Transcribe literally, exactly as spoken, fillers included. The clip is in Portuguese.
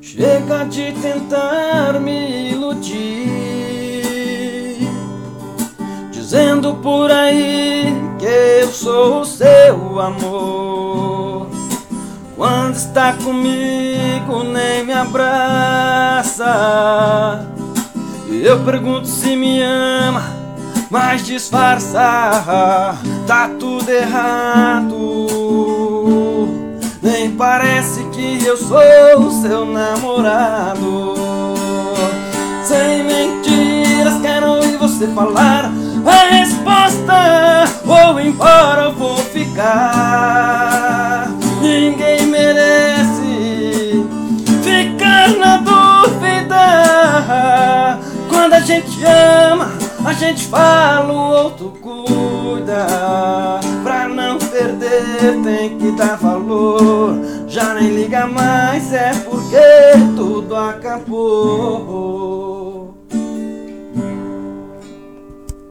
Chega de tentar me iludir, dizendo por aí que eu sou o seu amor. Quando está comigo nem me abraça. Eu pergunto se me ama, mas disfarça. Tá tudo errado. Nem parece que eu sou o seu namorado. Sem mentiras, quero ouvir você falar a resposta, ou embora eu vou ficar. Ninguém merece ficar na dúvida. Quando a gente ama, a gente fala, o outro cuida. Pra não perder tem que dar valor. Já nem liga mais, é porque tudo acabou.